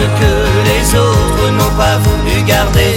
que les autres n'ont pas voulu garder.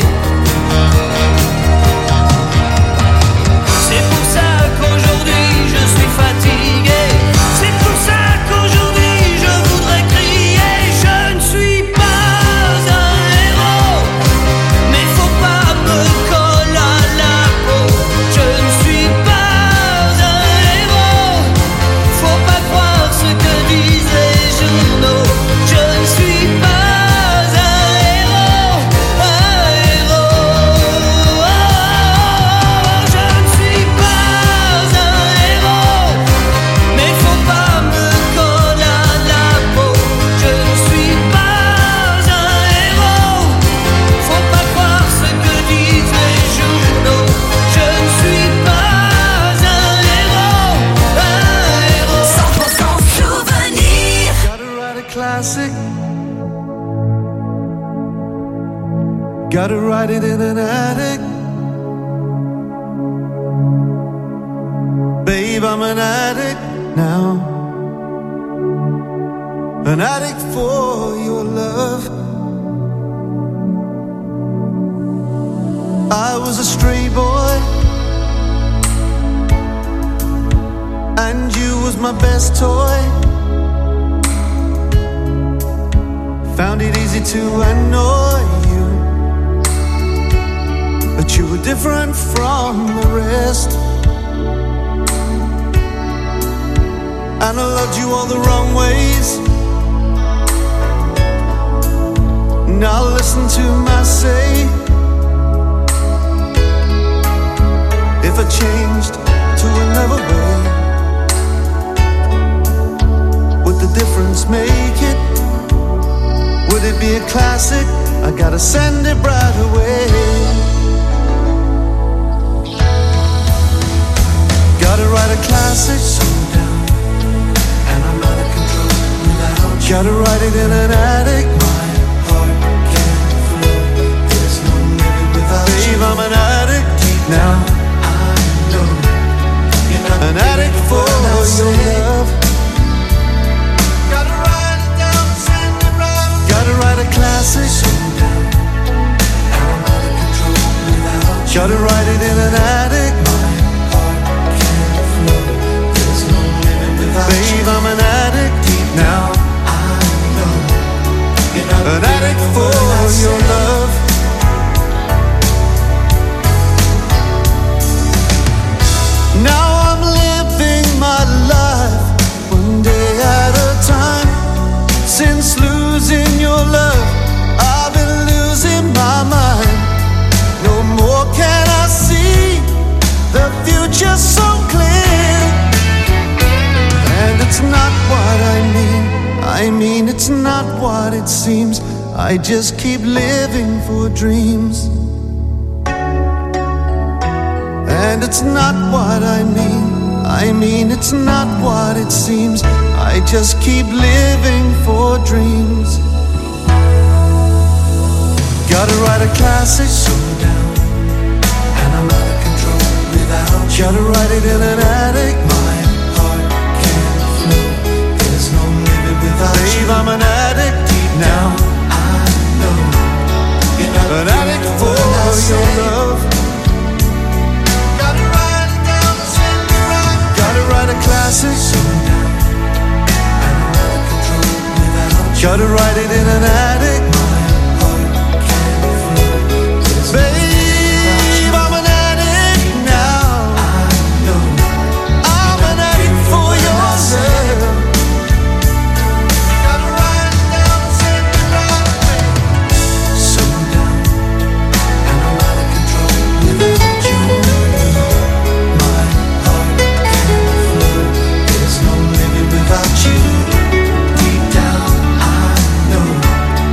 C'est pour ça qu'aujourd'hui je suis fatigué. C'est pour ça qu'aujourd'hui je voudrais crier. Je ne suis pas un héros, mais faut pas me coller à la peau. Je ne suis pas un héros, faut pas croire ce que disent les journaux. Je ne suis pas un héros, un héros. Je ne suis pas un héros, mais faut pas me coller à la peau. Je ne suis pas un héros, faut pas croire ce que disent les journaux. Je ne suis pas un héros, un héros. 100% souvenir. Gotta write a classic. Gotta write it in an attic. Babe, I'm an addict now. An addict for your love. I was a stray boy, and you was my best toy. Found it easy to annoy you, but you were different from the rest. And I loved you all the wrong ways. Now listen to my say. If I changed to another way, would the difference make it? Would it be a classic? I gotta send it right away. Gotta write a classic. And I'm out of control without you. Gotta write it in an attic. My heart can't flow. There's no living without you. Babe, I'm an addict now. I know you're not an addict for your love. Gotta write it down, send it right away. Gotta write a classic. And I'm out of control without you. Gotta write it in an attic. Babe, I'm an addict deep now. I know you're not an addict for your love. Now I'm living my life one day at a time. Since losing your love, I've been losing my mind. No more can I see the future so clear. And it's not what I mean it's not what it seems. I just keep living for dreams. And it's not what I mean it's not what it seems. I just keep living for dreams. Gotta write a classic. Slow down, and I'm out of control without you. Gotta write it in an attic. My heart can't flow. There's no living without you. Babe, I'm an addict deep now. I know you're not an addict for your love. Gotta write it down, send it right. Gotta write a classic. Slow down, and I'm out of control without you. Gotta write it in an attic. Babe, I'm an addict now. I know I'm an addict for your love. Gotta write it down, send it right away. Slow down, and I'm out of control without you. My heart can't flow. There's no living without you. Deep down, I know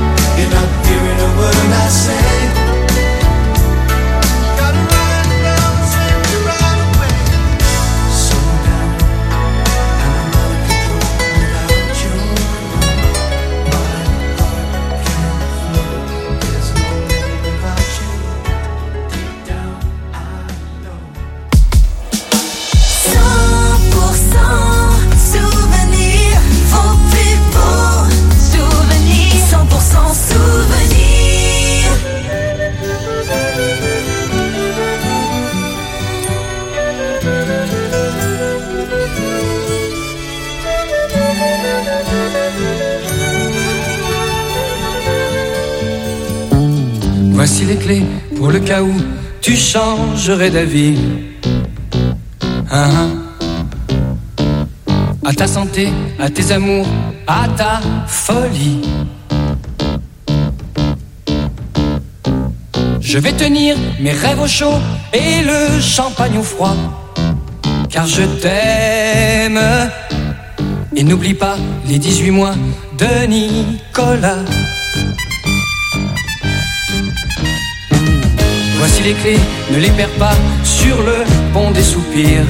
Voici les clés pour le cas où tu changerais d'avis. À ta santé, à tes amours, à ta folie. Je vais tenir mes rêves au chaud et le champagne au froid, car je t'aime. Et n'oublie pas les 18 mois de Nicolas. Voici les clés, ne les perds pas sur le pont des soupirs.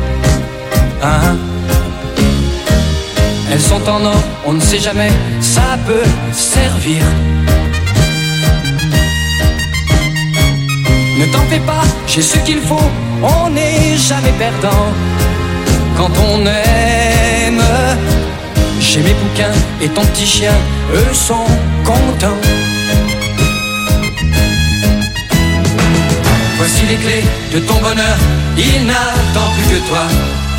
Elles sont en or, on ne sait jamais, ça peut servir. Ne t'en fais pas, j'ai ce qu'il faut, on n'est jamais perdant quand on aime. J'ai mes bouquins et ton petit chien, eux sont contents. Voici les clés de ton bonheur, il n'attend plus que toi.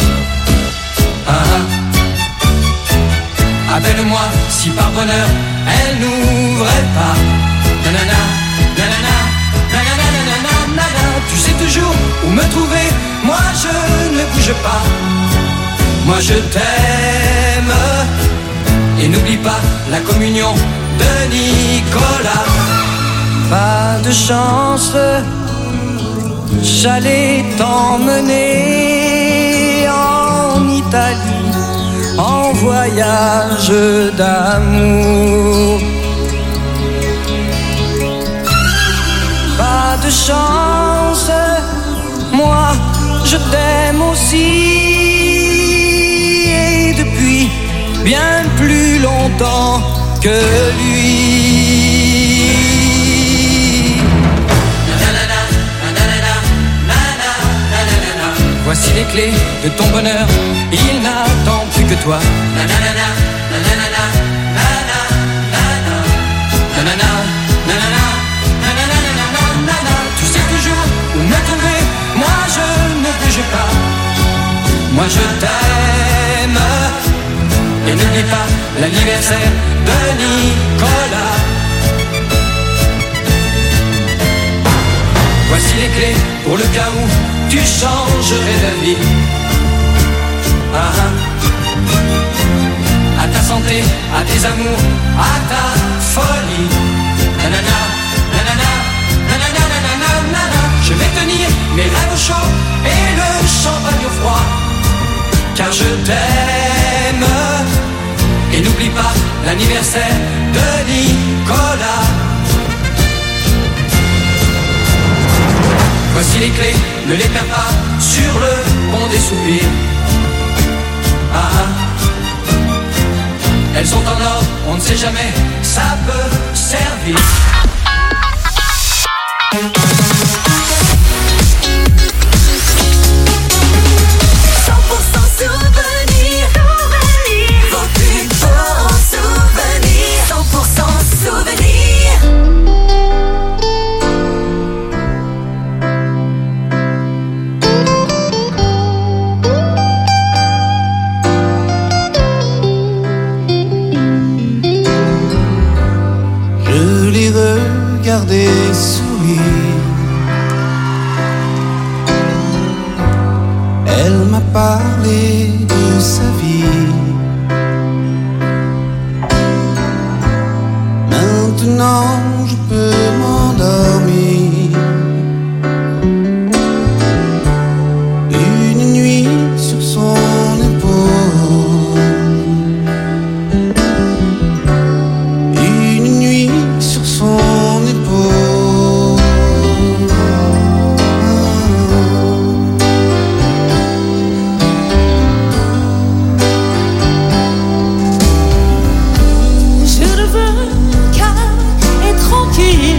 Appelle-moi si par bonheur elle n'ouvrait pas. Nanana, nanana, nanana, nanana, nanana. Tu sais toujours où me trouver, moi je ne bouge pas. Moi je t'aime. Et n'oublie pas la communion de Nicolas. Pas de chance, j'allais t'emmener en Italie, en voyage d'amour. Pas de chance, moi je t'aime aussi, et depuis bien plus longtemps que lui. Voici les clés de ton bonheur, il n'attend plus que toi. Nanana, nanana, nanana, nanana, nanana, nanana, nanana. Tu sais toujours où me trouver, moi je ne bouge pas. Moi je t'aime. Et n'oublie pas l'anniversaire de Nicolas. Voici les clés pour le cas où tu changerais d'avis. À ta santé, à tes amours, à ta folie. Nanana, nanana, nanana, nanana, nanana. Je vais tenir mes rêves au chaud et le champagne au froid, car je t'aime. Et n'oublie pas l'anniversaire de Nicolas. Voici les clés, ne les perds pas sur le pont des soupirs. Elles sont en or, on ne sait jamais, ça peut servir. 100% souvenir. Vos plus beaux souvenirs. 100% souvenir. Regardez sourire. Elle m'a parlé de sa vie. Maintenant je peux m'endormir. Une nuit sur son épaule. Une nuit sur son Je le veux calme et tranquille.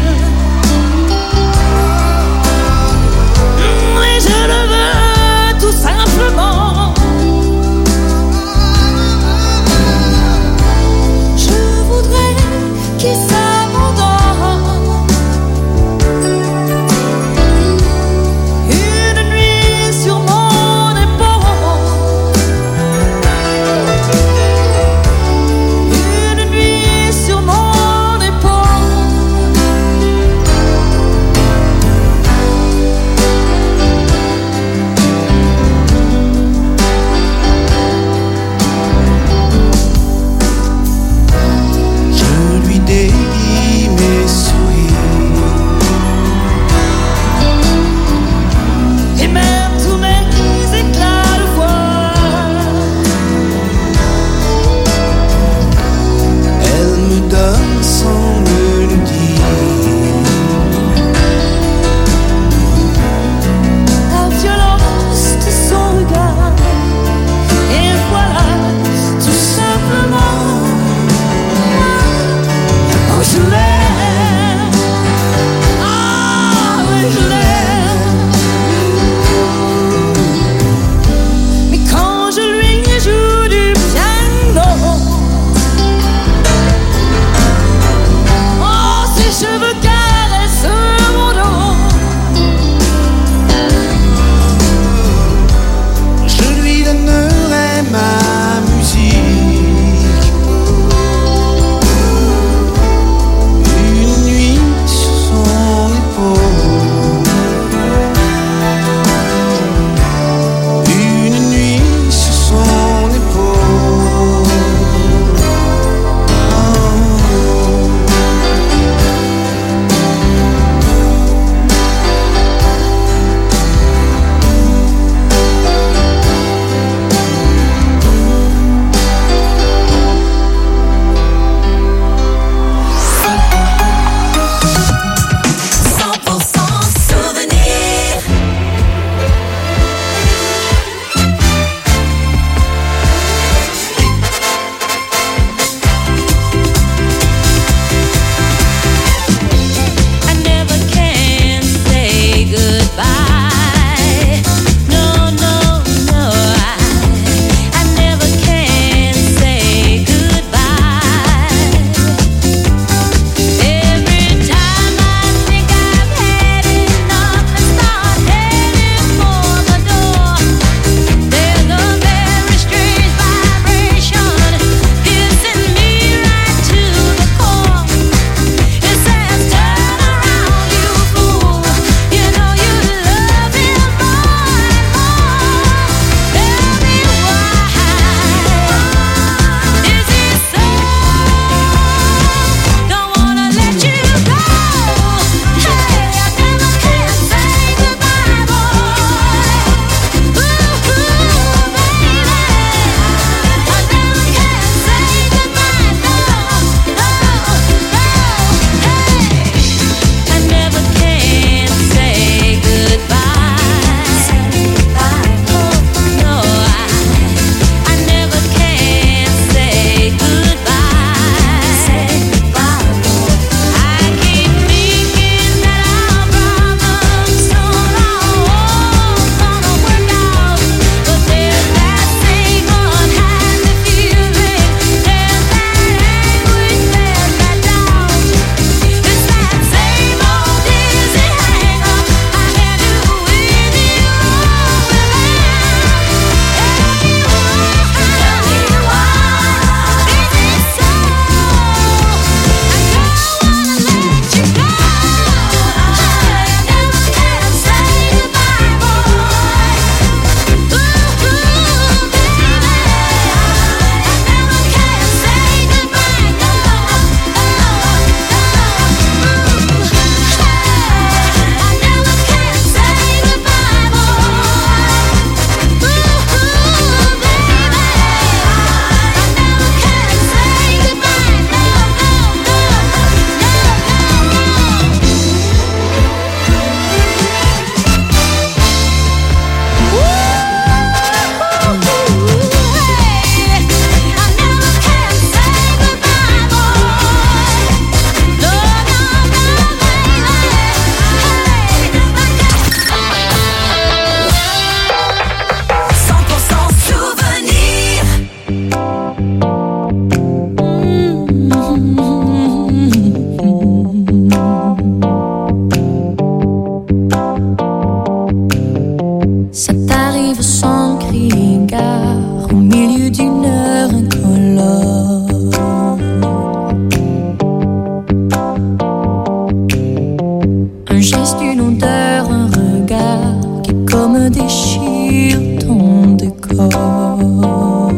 geste, une odeur, un regard qui comme déchire ton décor.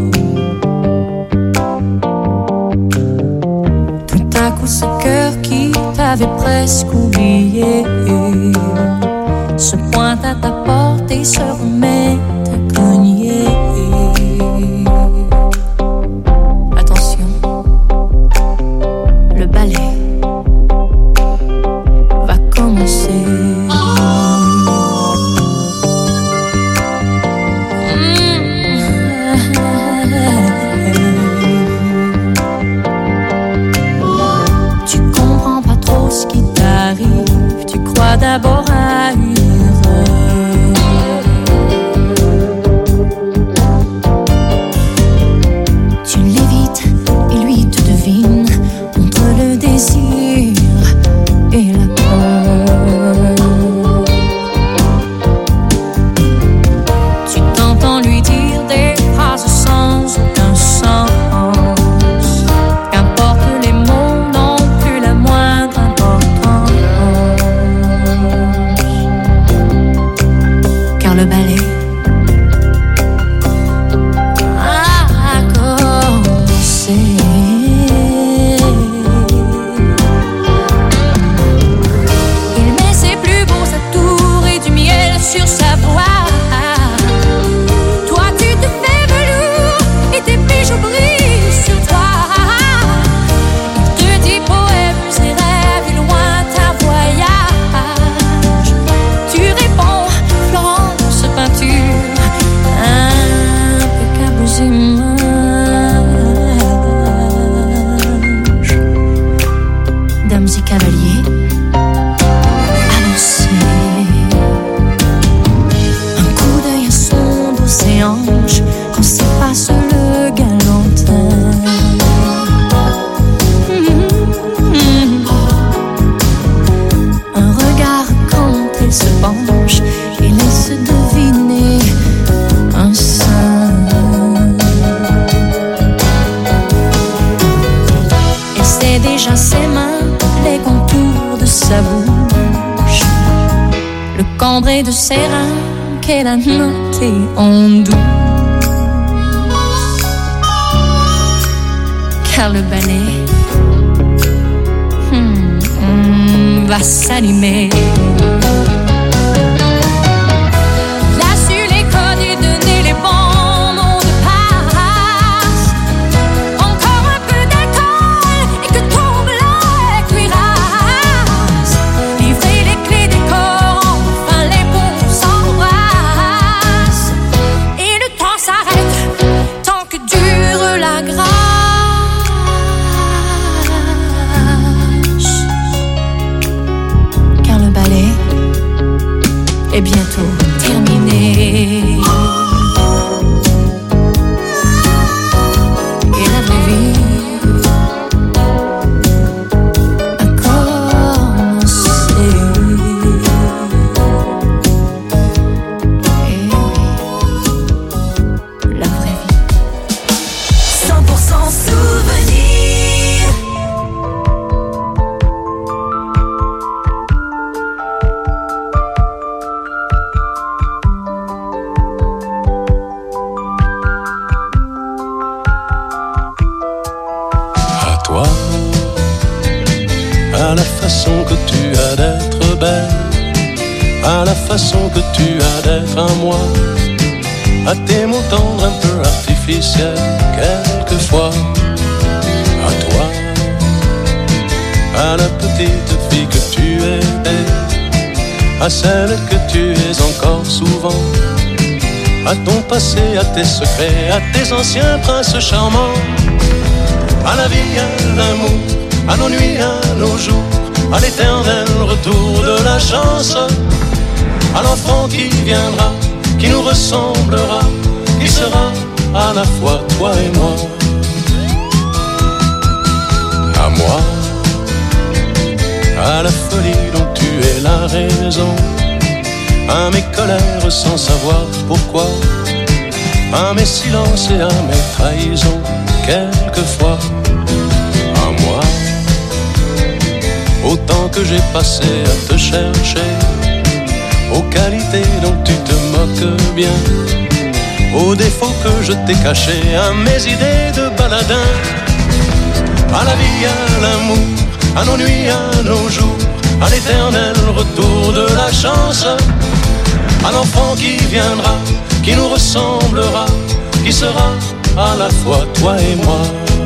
Tout à coup ce cœur qui t'avait presque oublié se pointe à ta porte et se remet à cogner. Attention, le ballet va commencer. Tu comprends pas trop ce qui t'arrive, tu crois d'abord à une erreur. Tu l'évites et lui te devine entre le désir et la peur. Tu t'entends lui dire des phrases sans aucun sens. Qu'importe les mots n'ont plus la moindre importance. Car le ballet a commencé. Il met ses plus beaux atours et du miel sur sa voix. Toi tu te fais velours et tes bijoux brillent sur toi. Il te dit poèmes et rêves et lointains voyages. Tu réponds Florence peinture, impeccables images. Dames et cavaliers, avancez. Un coup d'œil à son dos ses hanches quand s'efface le galantin. Un regard quand elle se penche et laisse deviner un sein. Elle sait déjà ses mains, les contours de sa bouche, le cambré de ses reins qu'elle a noté en douce. Car le ballet va s'animer. Il a su les codes et donner les bons mots de passe. Encore un peu d'alcool et que tombe la cuirasse. Livrer les clés des corps, enfin les bons s'embrassent. Et le temps s'arrête tant que dure la grâce. Car le ballet est bientôt terminé. Et la vraie vie a commencé. Et la vraie vie. 100% souvenir. À toi, à la façon que tu as d'être belle, à la façon que tu as d'être à moi, à tes mots tendres un peu artificiels quelquefois. À toi, à la petite fille que tu étais, à celle que tu es encore souvent, à ton passé, à tes secrets, à tes anciens princes charmants, à la vie, à l'amour, à nos nuits, à nos jours, à l'éternel retour de la chance, à l'enfant qui viendra, qui nous ressemblera, qui sera à la fois toi et moi. À moi, à la folie dont tu es la raison, à mes colères sans savoir pourquoi, à mes silences et à mes trahisons quelquefois. À moi, Autant que j'ai passé à te chercher, aux qualités dont tu te moques bien, aux défauts que je t'ai cachés, à mes idées de baladin, à la vie, à l'amour, à nos nuits, à nos jours, à l'éternel retour de la chance, à l'enfant qui viendra, qui nous ressemblera, qui sera à la fois toi et moi.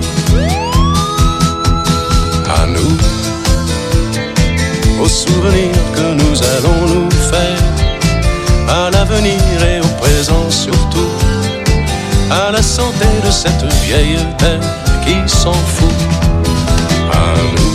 À nous, aux souvenirs que nous allons nous faire, à l'avenir et au présent surtout, à la santé de cette vieille terre qui s'en fout. À nous,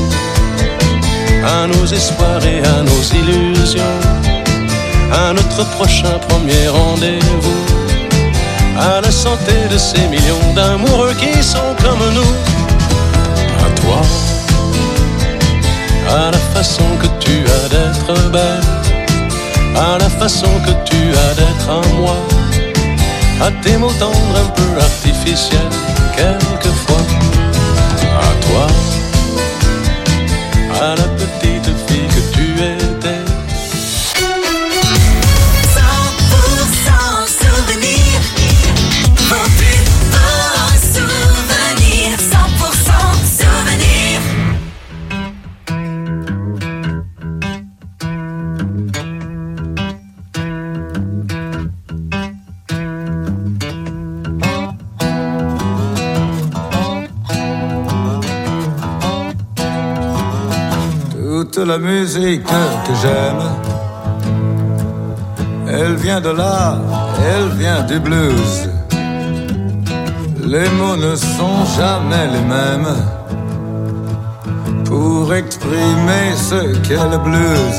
à nos espoirs et à nos illusions, à notre prochain premier rendez-vous, à la santé de ces millions d'amoureux qui sont comme nous. À toi, à la façon que tu as d'être belle, à la façon que tu as d'être à moi, à tes mots tendres un peu artificiels quelquefois. À toi, à la petite fille que tu étais. 100% souvenir, vos plus beaux souvenirs. 100% souvenir. Toute la musique que j'aime, elle vient de là, elle vient du blues. Les mots ne sont jamais les mêmes pour exprimer ce qu'est le blues.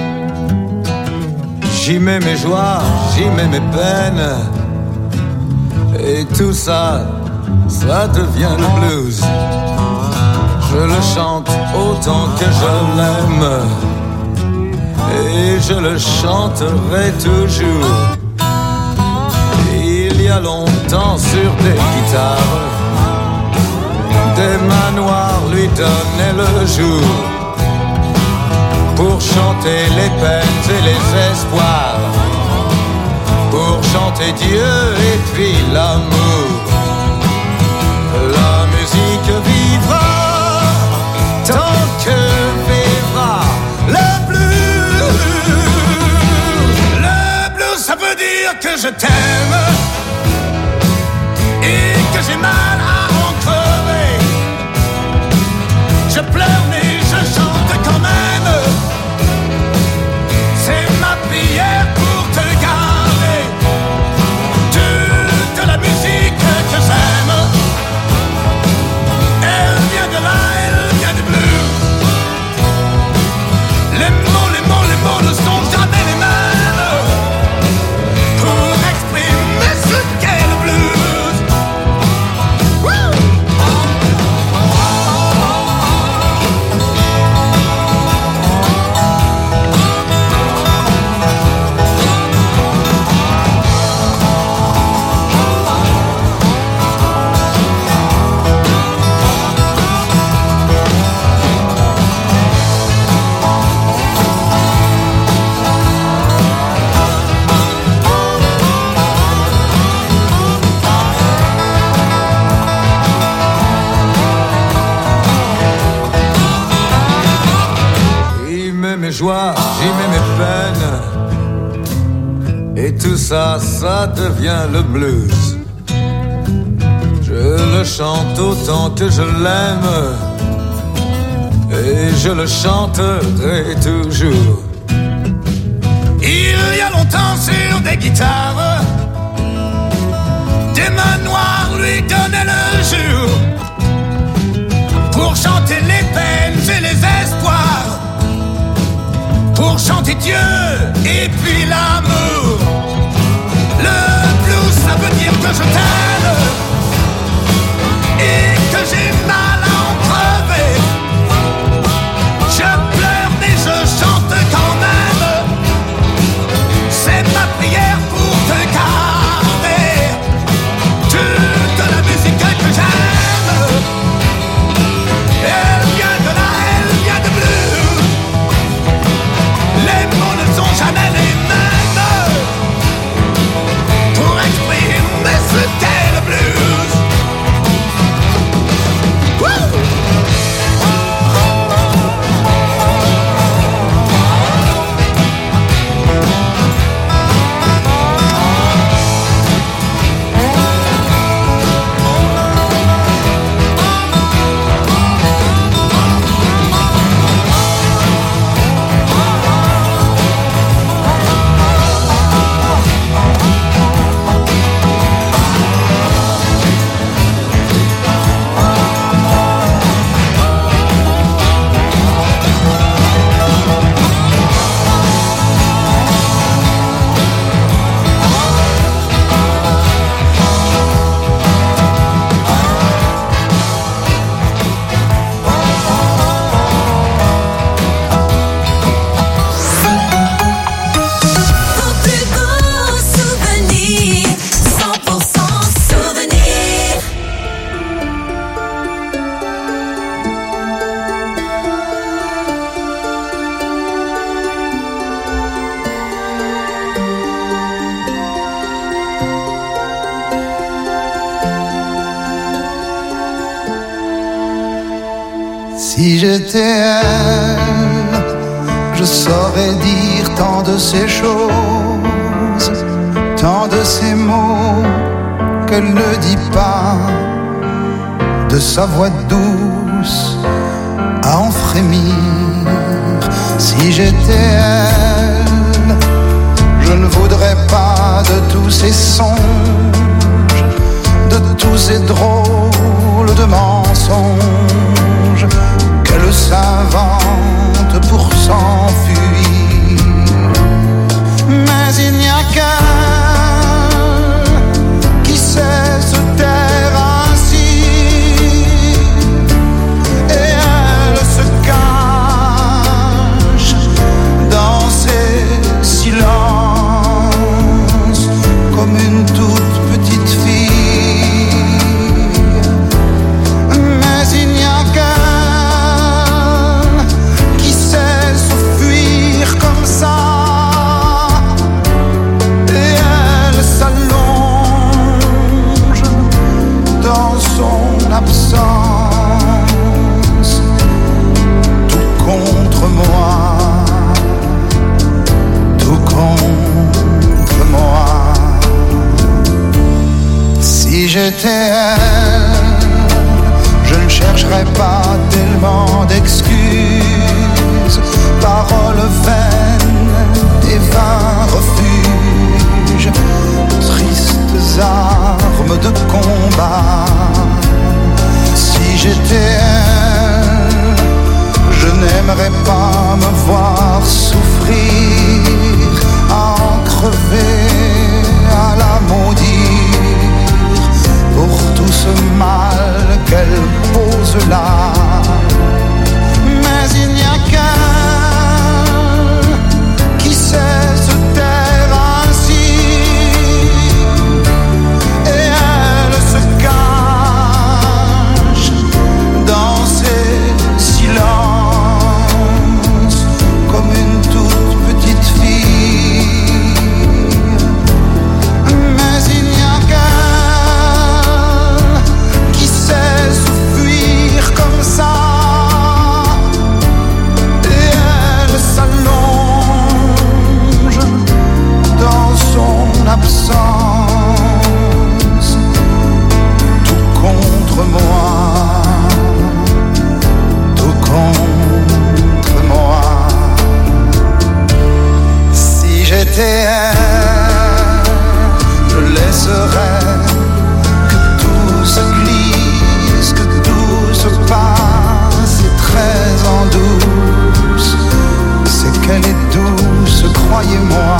J'y mets mes joies, j'y mets mes peines, et tout ça, ça devient le blues. Je le chante autant que je l'aime, et je le chanterai toujours. Il y a longtemps sur des guitares, des manoirs lui donnaient le jour pour chanter les peines et les espoirs, pour chanter Dieu et puis l'amour. La musique vivra tant que vivra le blues. Le blues, ça veut dire que je t'aime et que j'ai mal à en crever. Je pleure mais je chante quand même. C'est ma prière pour te garder. Toute la musique que j'aime, elle vient de là. Les mots ne sont jamais les mêmes pour exprimer ce qu'est le blues. Woo! Joie, j'y mets mes peines, et tout ça, ça devient le blues. Je le chante autant que je l'aime, et je le chanterai toujours. Il y a longtemps sur des guitares, des manoirs lui donnaient le jour pour chanter les peines et les espoirs, pour chanter Dieu et puis l'amour. Le blues, ça veut dire que je t'aime et que j'ai mal à en crever. Je pleure mais je chante quand même. C'est ma prière pour te garder. Toute la musique que j'aime, elle vient de là, elle vient de blues. Si j'étais elle, je saurais dire tant de ces choses, tant de ces mots qu'elle ne dit pas, de sa voix douce à en frémir. Si j'étais elle, je ne voudrais pas de tous ces songes, de tous ces drôles de mensonges qu'elle s'invente pour s'enfuir. Mais il n'y a qu'elle qui sait se taire ainsi, et elle se cache dans ses silences comme une toute petite fille. Mais il n'y a qu'elle qui sait s'enfuir comme ça, et elle s'allonge dans son absence, tout contre moi, tout contre moi. Si j'étais elle, je ne chercherais pas tellement d'excuses, paroles vaines et vains refuges, tristes armes de combat. Si j'étais elle, je n'aimerais pas me voir souffrir, à en crever, à la maudire pour tout ce mal qu'elle pose là. Mais il n'y a qu'elle qui sait se taire ainsi, et elle se cache dans ses silences comme une toute petite fille. Mais il n'y a qu'elle qui sait s'enfuir comme ça, et elle s'allonge dans son absence, tout contre moi, tout contre moi. Si j'étais elle, je laisserais que tout se glisse, que tout se passe, et très en douce. C'est qu'elle est douce, croyez-moi.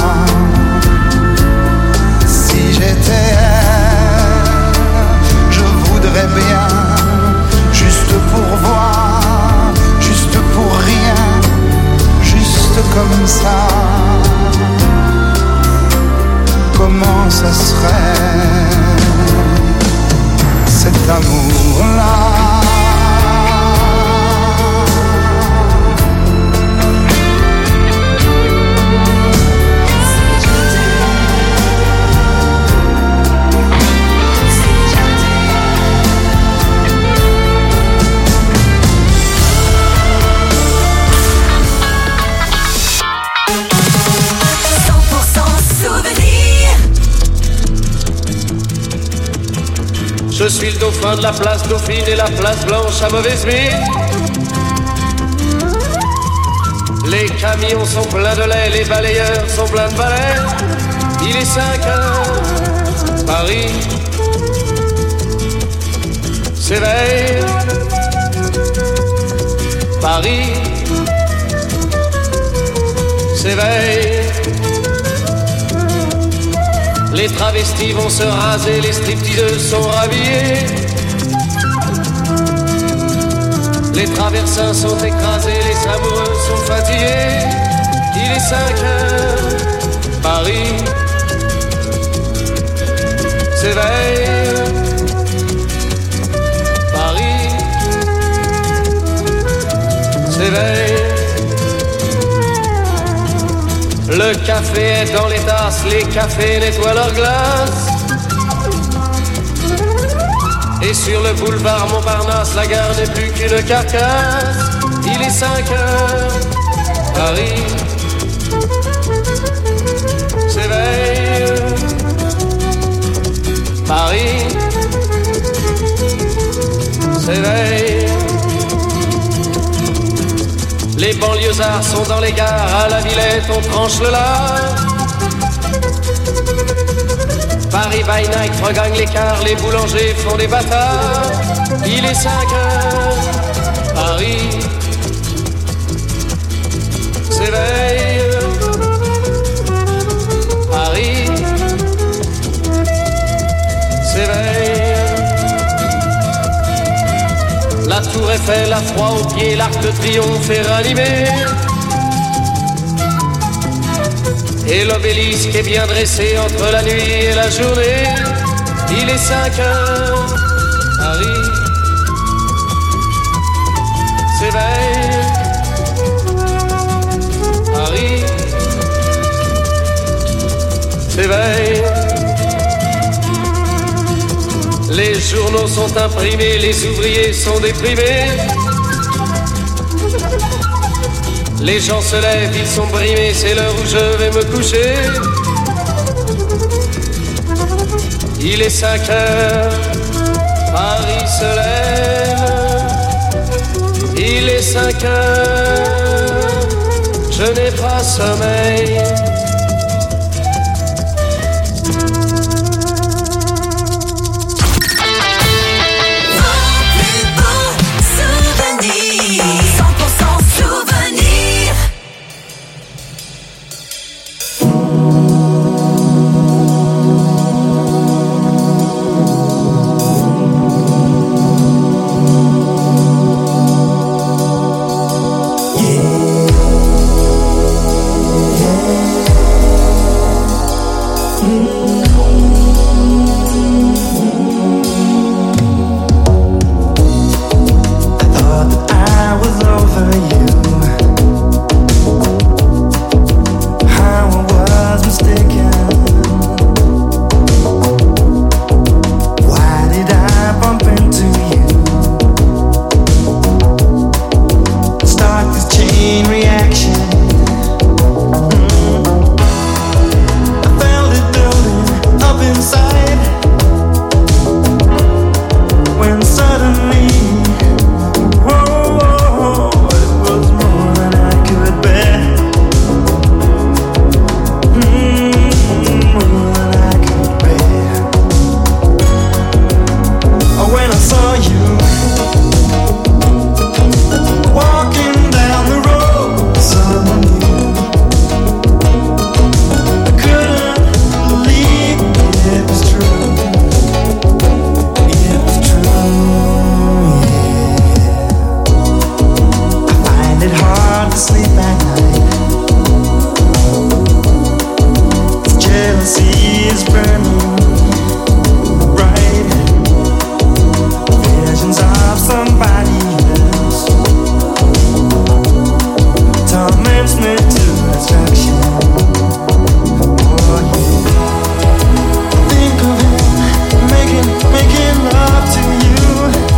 Si j'étais elle, je voudrais bien, juste pour voir, juste pour rien, juste comme ça. Comment ça serait, cet amour-là? Je suis le dauphin de la place Dauphine et la place Blanche à mauvaise mine. Les camions sont pleins de lait, les balayeurs sont pleins de balais. Il est 5 heures, Paris s'éveille. Paris s'éveille. Les travestis vont se raser, les stripteaseuses sont rhabillées. Les traversins sont écrasés, les amoureux sont fatigués. Il est 5 heures, Paris s'éveille. Paris s'éveille. Le café est dans les tasses, les cafés nettoient leurs glaces. Et sur le boulevard Montparnasse, la gare n'est plus qu'une carcasse. Il est 5 heures, Paris s'éveille. Paris s'éveille. Les banlieusards sont dans les gares, à la Villette on tranche le lard. Paris by night regagne l'écart, les boulangers font des bâtards. Il est 5 heures, Paris s'éveille. Paris s'éveille. La tour Eiffel a froid aux pieds, l'arc de triomphe est ranimé. Et l'obélisque est bien dressé entre la nuit et la journée. Il est 5 heures, Paris s'éveille. Paris s'éveille. Les journaux sont imprimés, les ouvriers sont déprimés. Les gens se lèvent, ils sont brimés, c'est l'heure où je vais me coucher. Il est 5 heures, Paris se lève. Il est 5 heures, je n'ai pas sommeil.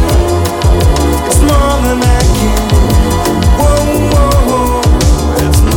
It's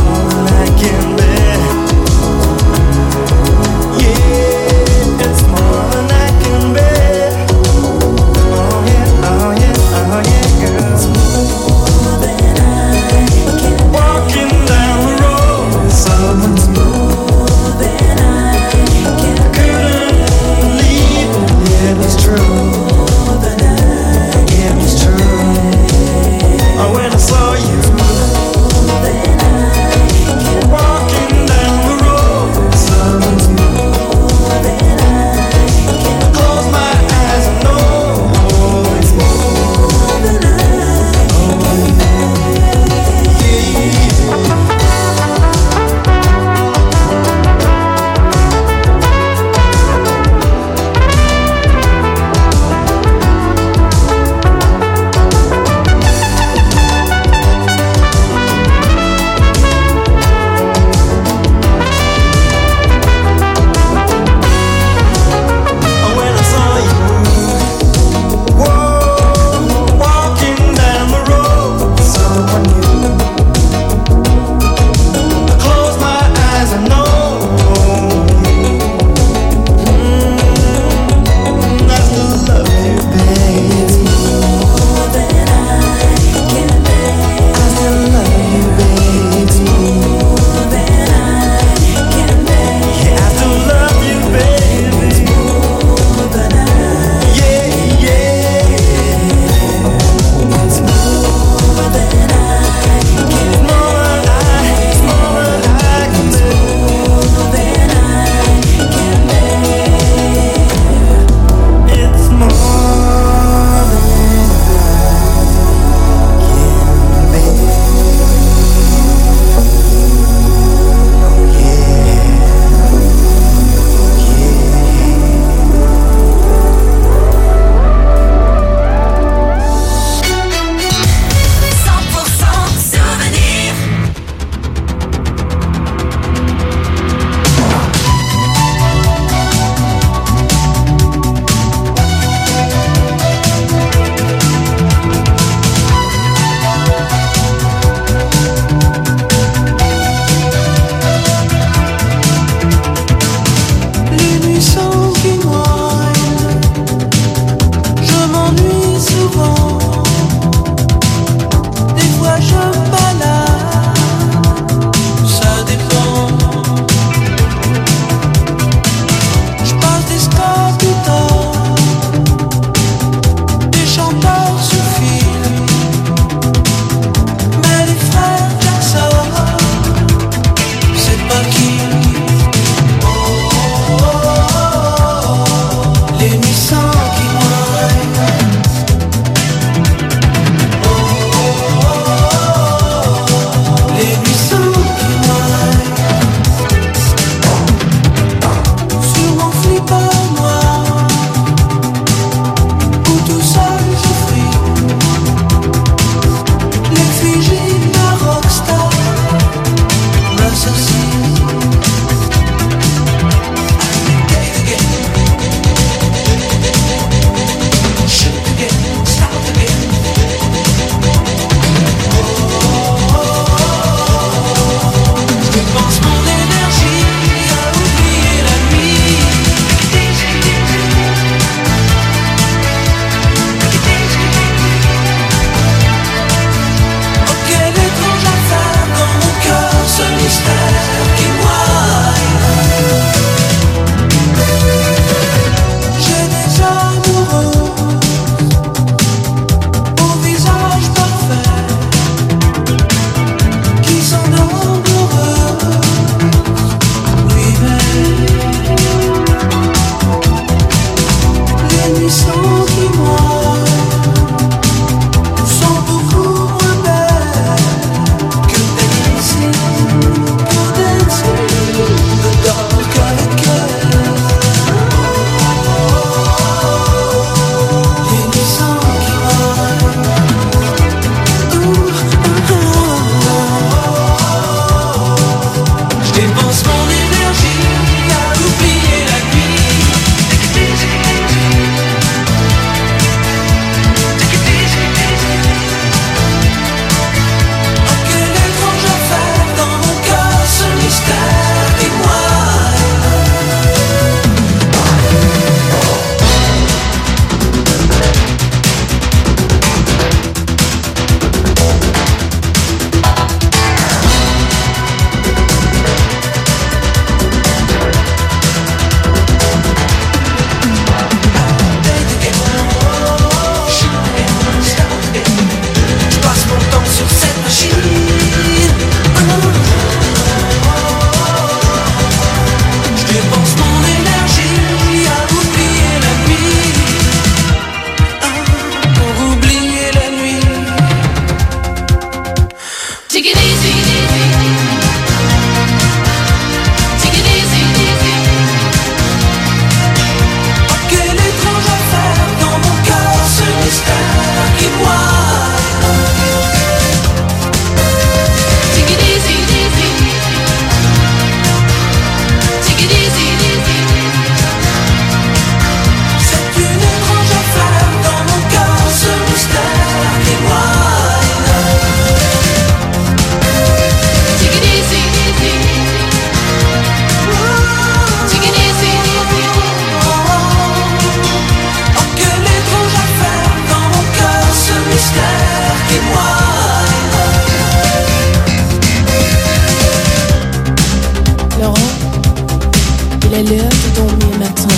l'heure de dormir maintenant.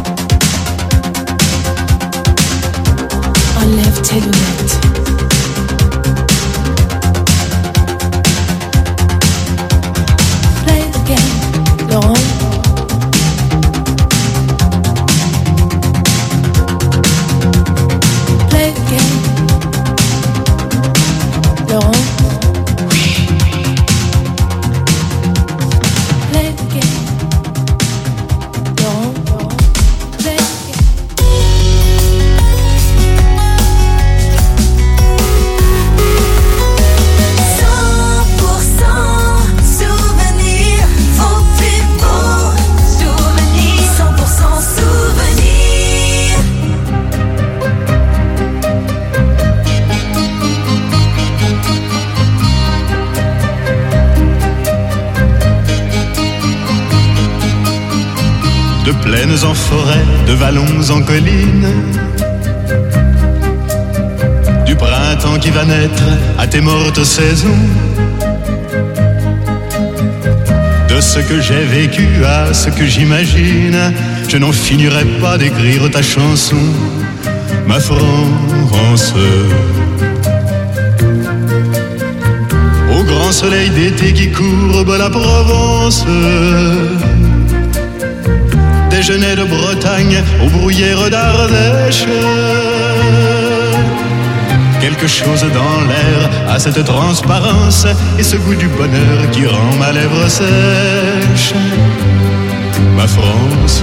Enlève tes lunettes. Play the game, Laurent. Play the game, Laurent. Play the game, Laurent. Play the game. 100% souvenirs, vos plus beaux souvenirs. 100% souvenirs. De plaines en forêt, de vallons en collines, du printemps qui va naître à tes mortes saisons, de ce que j'ai vécu à ce que j'imagine, je n'en finirai pas d'écrire ta chanson, ma France. Au grand soleil d'été qui courbe la Provence, des genêts de Bretagne aux bruyères d'Ardèche. Quelque chose dans l'air a cette transparence et ce goût du bonheur qui rend ma lèvre sèche. Ma France,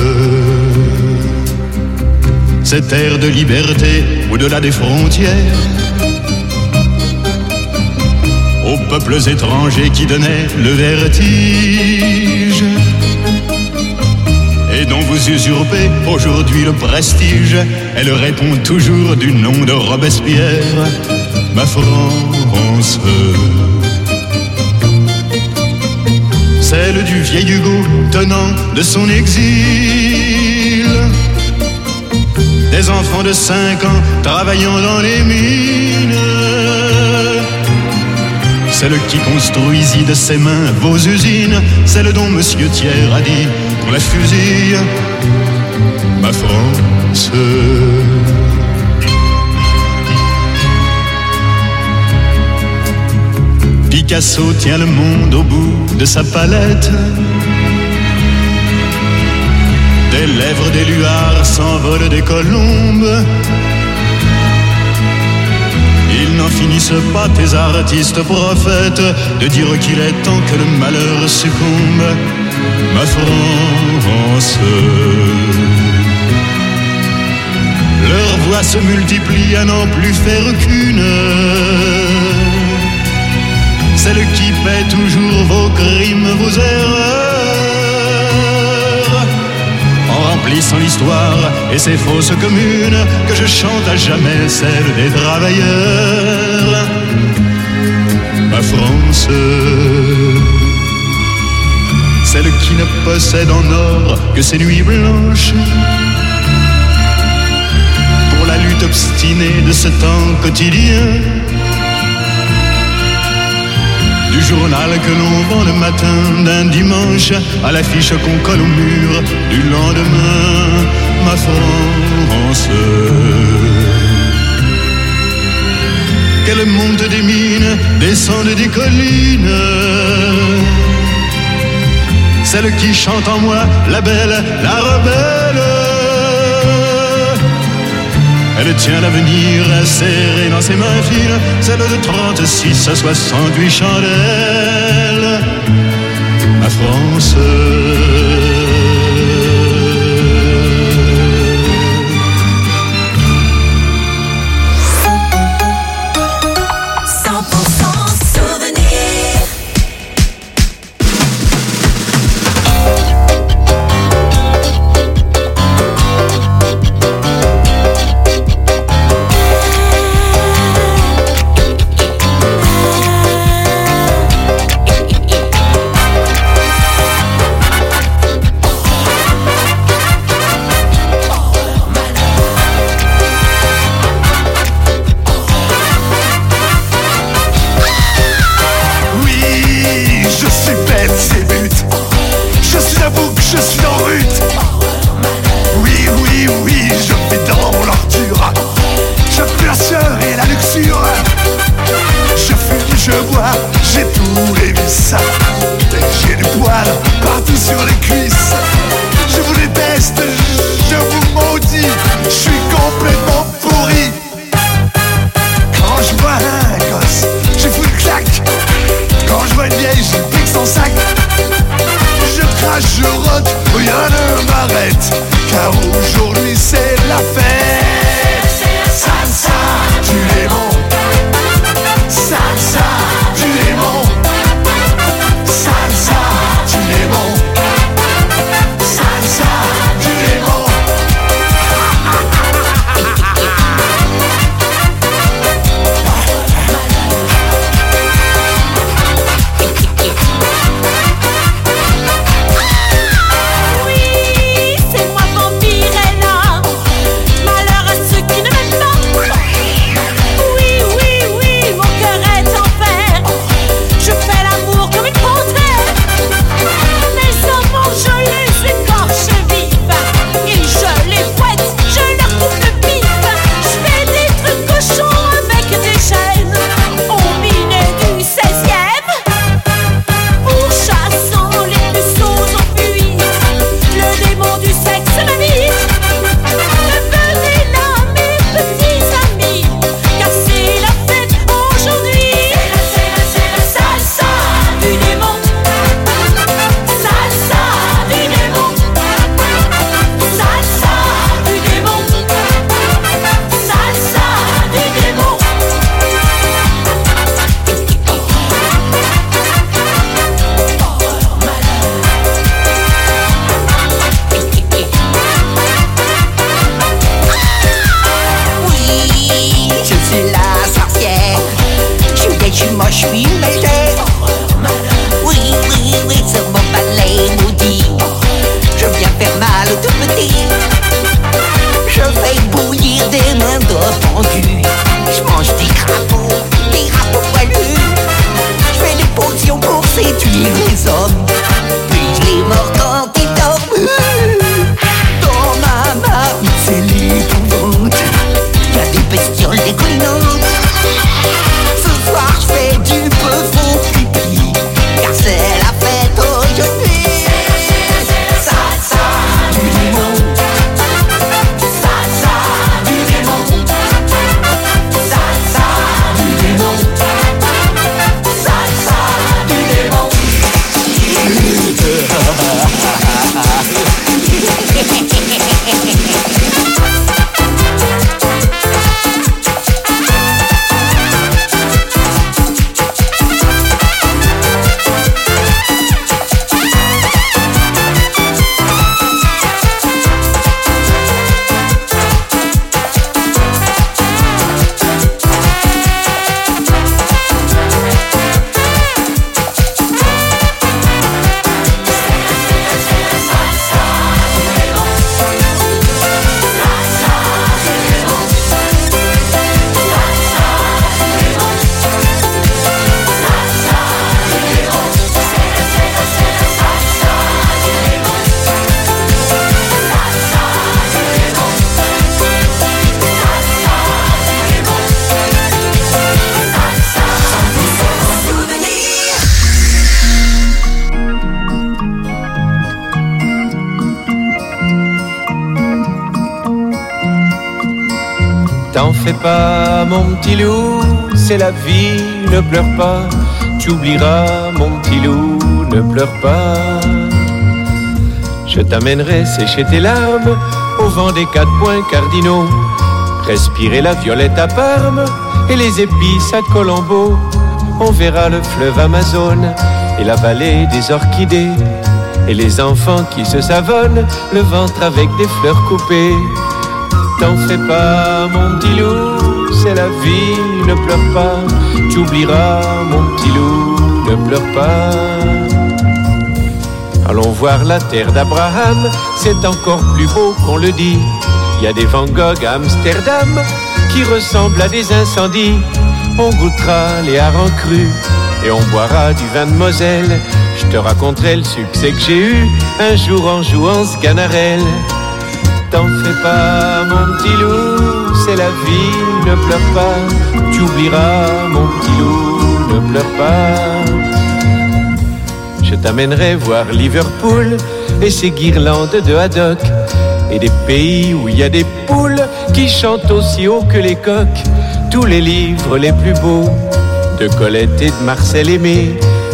cette air de liberté au-delà des frontières, aux peuples étrangers qui donnaient le vertige, et dont vous usurpez aujourd'hui le prestige. Elle répond toujours du nom de Robespierre, ma France. Celle du vieil Hugo tenant de son exil, des enfants de 5 ans travaillant dans les mines, celle qui construisit de ses mains vos usines, celle dont Monsieur Thiers a dit qu'on la fusille, ma France. Picasso tient le monde au bout de sa palette, des lèvres des luards s'envolent des colombes. Ils n'en finissent pas, tes artistes prophètes, de dire qu'il est temps que le malheur succombe, ma France. Leurs voix se multiplient à n'en plus faire qu'une, celle qui paie toujours vos crimes, vos erreurs, en remplissant l'histoire et ses fausses communes, que je chante à jamais celle des travailleurs, ma France. Celle qui ne possède en or que ses nuits blanches, pour la lutte obstinée de ce temps quotidien, du journal que l'on vend le matin d'un dimanche à l'affiche qu'on colle au mur du lendemain, ma France. Qu'elle monte des mines, descende des collines, celle qui chante en moi, la belle, la rebelle. Elle tient l'avenir serré dans ses mains fines, celle de 36 à 68 chandelles, ma France. 100% souvenirs. je rote, rien ne m'arrête, car aujourd'hui c'est la fête. Salsa du Léman, salsa du Léman, salsa du Léman, salsa du Léman. Oui, c'est moi Vampirella. Malheur à ceux qui ne m'aiment pas. Oui, oui, oui, mon cœur est en fer. Je fais l'amour comme une panthère. Mes enfants, je les écorche vifs. Et je les fouette, je leur coupe le pif. Je fais des trucs cochons avec des chaînes. Au milieu du 16e, pourchassant les puceaux en fuite. Le démon du sexe m'habite. Venez là, mes petits amis, car c'est la fête aujourd'hui. C'est la salsa du démon, salsa du démon, salsa du démon, salsa du démon. Oui, je suis la sorcière. Je suis moche, je suis mégère. Oui, oui, oui, sur mon balai maudit, je viens faire mal aux tout petits. Je fais bouillir des mains d'or pendues. Je mange des crapauds poilus. Je fais des potions pour séduire les hommes. Puis je les mords quand ils dorment. Dans ma marmite, c'est l'épouvante. Y'a des bestioles dégoulinantes. Ce soir je fais du peu faux pipi, car c'est la fête aujourd'hui. Salsa du démon, salsa du démon, salsa du démon, salsa du démon. T'en fais pas, mon petit loup, c'est la vie, ne pleure pas. Tu oublieras, mon petit loup, ne pleure pas. Je t'amènerai sécher tes larmes au vent des 4 points cardinaux. Respirer la violette à Parme et les épices à Colombo. On verra le fleuve Amazone et la vallée des orchidées. Et les enfants qui se savonnent le ventre avec des fleurs coupées. T'en fais pas, mon petit loup, c'est la vie, ne pleure pas. Tu oublieras, mon petit loup, ne pleure pas. Allons voir la terre d'Abraham, c'est encore plus beau qu'on le dit. Il y a des Van Gogh à Amsterdam qui ressemblent à des incendies. On goûtera les harengs crus et on boira du vin de Moselle. Je te raconterai le succès que j'ai eu un jour en jouant Sganarelle. T'en fais pas, mon petit loup, c'est la vie, ne pleure pas. Tu oublieras, mon petit loup, ne pleure pas. Je t'amènerai voir Liverpool et ses guirlandes de haddock. Et des pays où il y a des poules qui chantent aussi haut que les coqs. Tous les livres les plus beaux de Colette et de Marcel Aimé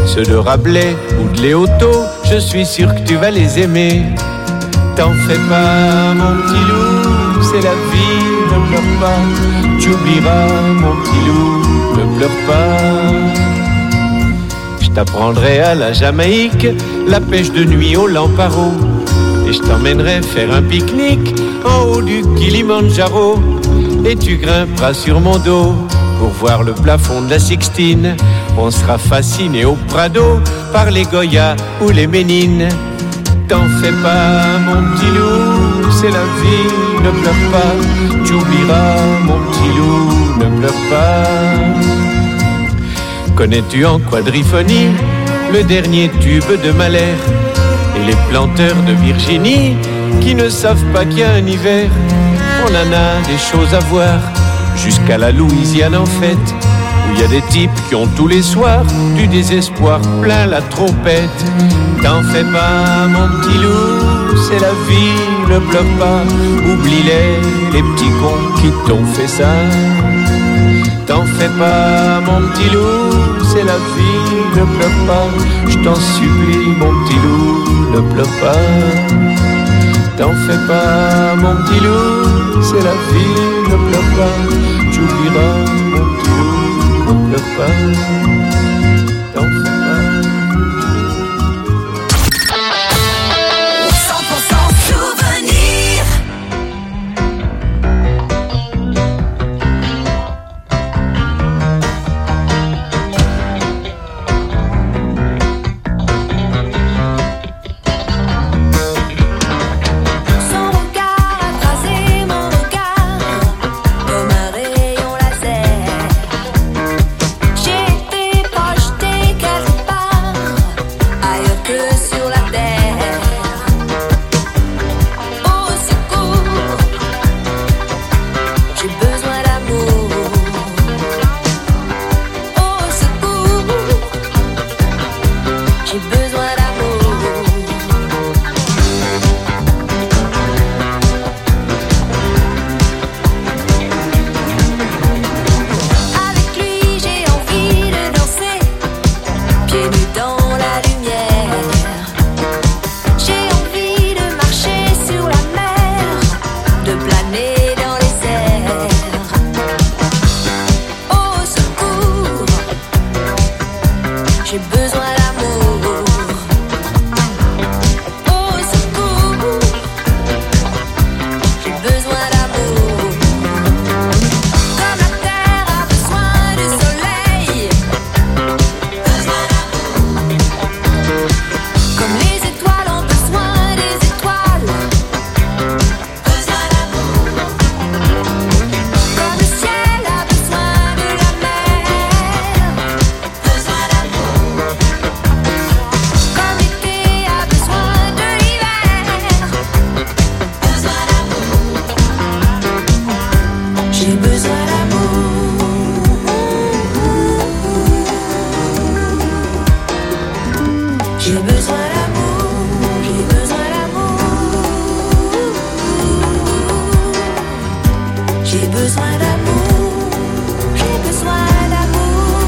ceux de Rabelais ou de Léoto, je suis sûr que tu vas les aimer. T'en fais pas, mon petit loup, c'est la vie, ne pleure pas. Tu oublieras, mon petit loup, ne pleure pas. Je t'apprendrai à la Jamaïque la pêche de nuit au Lamparo. Et je t'emmènerai faire un pique-nique en haut du Kilimandjaro. Et tu grimperas sur mon dos pour voir le plafond de la Sixtine. On sera fasciné au Prado par les Goya ou les Ménines. T'en fais pas, mon petit loup, c'est la vie, ne pleure pas. Tu oublieras, mon petit loup, ne pleure pas. Connais-tu en quadriphonie le dernier tube de Mahler et les planteurs de Virginie qui ne savent pas qu'il y a un hiver? On en a des choses à voir, jusqu'à la Louisiane en fête, où il y a des types qui ont tous les soirs du désespoir plein la trompette. T'en fais pas, mon petit loup, c'est la vie, ne pleure pas. Oublie-les petits cons qui t'ont fait ça. T'en fais pas, mon petit loup, c'est la vie, ne pleure pas. Je t'en supplie, mon petit loup, ne pleure pas. T'en fais pas, mon petit loup, c'est la vie, ne pleure pas. Tu oublieras, mon petit loup, ne pleure pas. T'en fais pas. 100% souvenir. Son regard a crasé mon regard comme un rayon laser. J'ai été projetée quelque part ailleurs que sur la terre. Au secours, j'ai besoin d'amour. Au secours, j'ai besoin d'amour. Avec lui, j'ai envie de danser, pieds nus dans la lumière. J'ai envie de marcher sur la mer, de planer dans les airs. Au secours, j'ai besoin d'amour. Au secours, j'ai besoin d'amour. Comme la terre a besoin du soleil, besoin d'amour. Comme les étoiles ont besoin des étoiles, besoin d'amour. Comme le ciel a besoin de la mer, besoin d'amour. Comme l'été a besoin de l'hiver, besoin d'amour. J'ai besoin d'amour. J'ai besoin d'amour. J'ai besoin d'amour. J'ai besoin d'amour. J'ai besoin d'amour.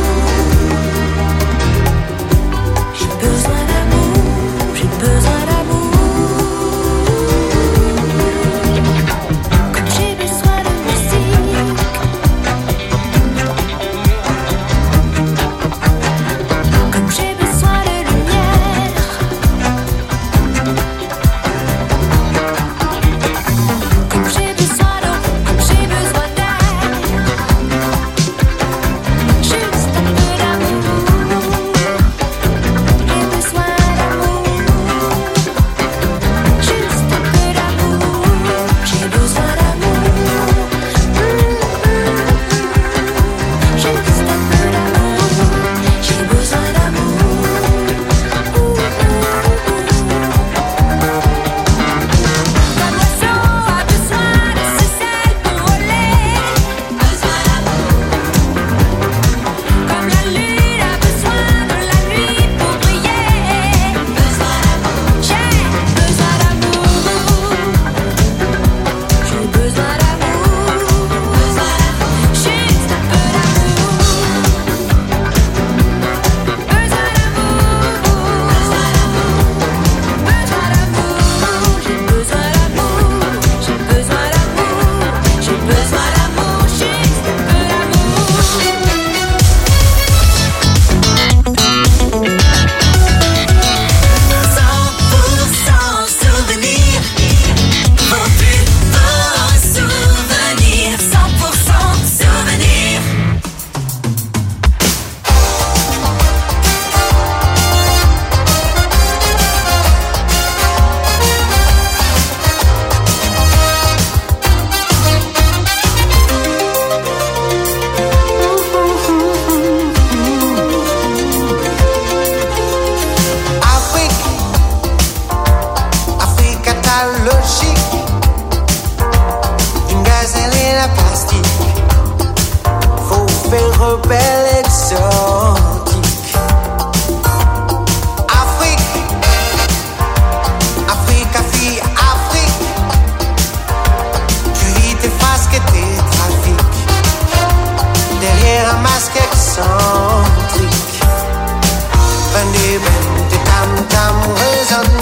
J'ai besoin d'amour. J'ai besoin d'amour. Comme j'ai besoin de musique. Comme j'ai besoin de lumière.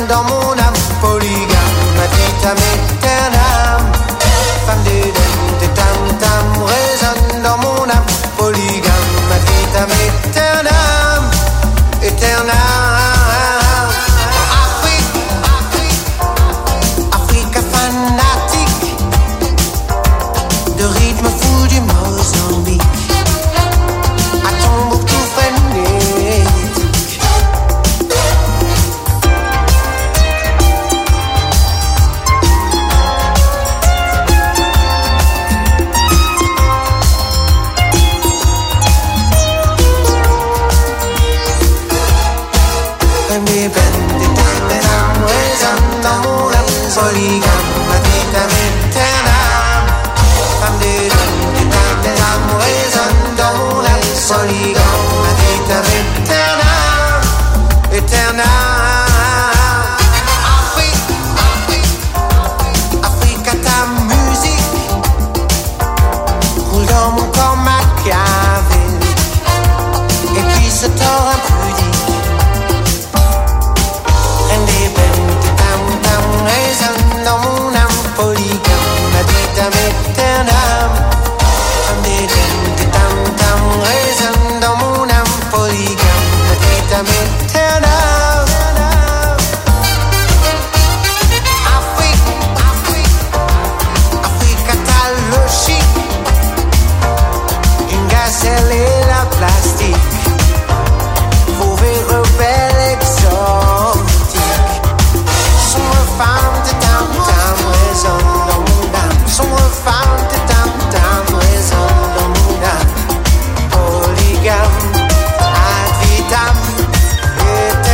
dans mon